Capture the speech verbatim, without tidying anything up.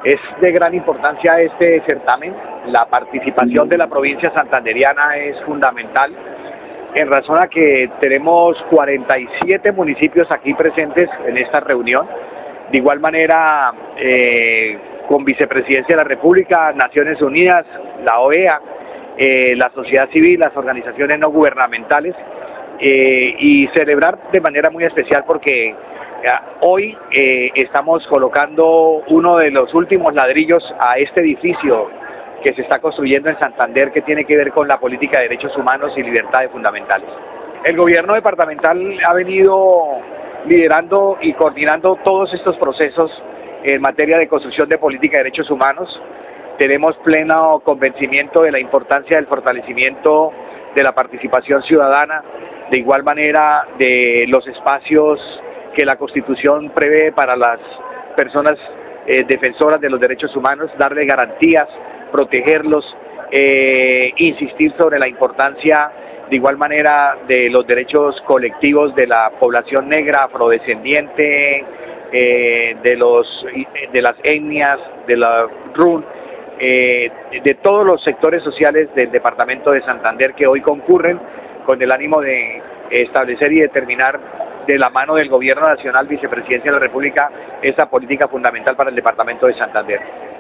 Es de gran importancia este certamen. La participación de la provincia santanderiana es fundamental, en razón a que tenemos cuarenta y siete municipios aquí presentes en esta reunión. De igual manera, eh, con Vicepresidencia de la República, Naciones Unidas, la O E A, eh, la sociedad civil, las organizaciones no gubernamentales, eh, y celebrar de manera muy especial porque eh, hoy eh, estamos colocando uno de los últimos ladrillos a este edificio que se está construyendo en Santander, que tiene que ver con la política de derechos humanos y libertades fundamentales. El gobierno departamental ha venido liderando y coordinando todos estos procesos en materia de construcción de política de derechos humanos. Tenemos pleno convencimiento de la importancia del fortalecimiento de la participación ciudadana, de igual manera de los espacios que la Constitución prevé para las personas eh, defensoras de los derechos humanos, darle garantías, protegerlos, eh, insistir sobre la importancia de igual manera de los derechos colectivos de la población negra, afrodescendiente, eh, de, los, de las etnias, de la R U N, eh, de todos los sectores sociales del departamento de Santander que hoy concurren con el ánimo de establecer y determinar de la mano del Gobierno Nacional, Vicepresidencia de la República, esa política fundamental para el departamento de Santander.